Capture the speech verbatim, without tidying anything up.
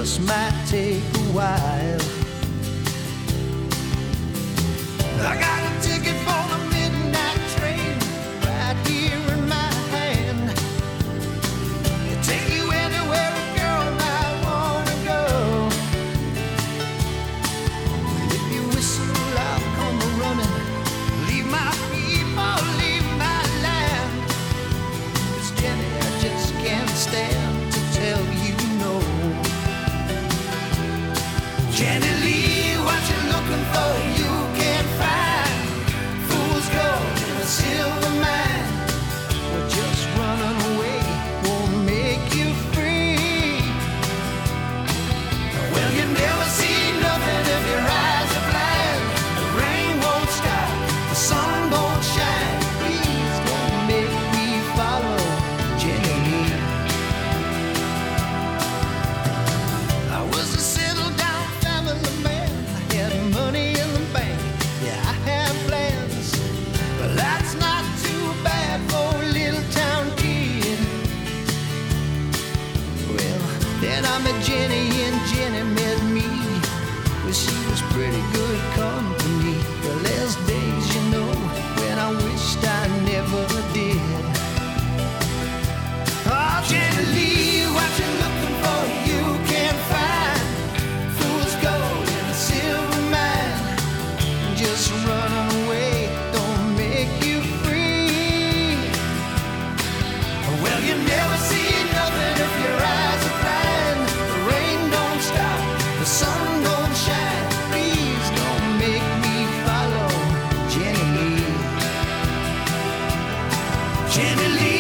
just might take a while. I got a ticket for the midnight train right here in my hand. It'll take you anywhere a girl might wanna go. If you whistle, I'll come running. Leave my people, leave my land. 'Cause Jenny, I just can't stand to tell you no. Jenny Lee, what you looking for? You can't find. Fool's gold in a silver mine. Well, just running away won't make you free. Well, you never see nothing if your eyes are blind. The rain won't stop, the sun won't shine. Please don't make me follow Jenny Lee. I was a settled down family man. I had money in the bank. Yeah, I had plans. But that's not too bad for a little town kid. Well, then I met Jenny and Jenny met me. Well, she was pretty good company. The last days, you know, when I wished I never did. Oh, Jenny Lee, what you looking for? You can't find. Fool's gold in a silver mine. Just running away don't make you free. Well, you never see nothing if your eyes are blind. The rain don't stop, the sun don't shine. Please don't make me follow Jenny Lee. Jenny Lee.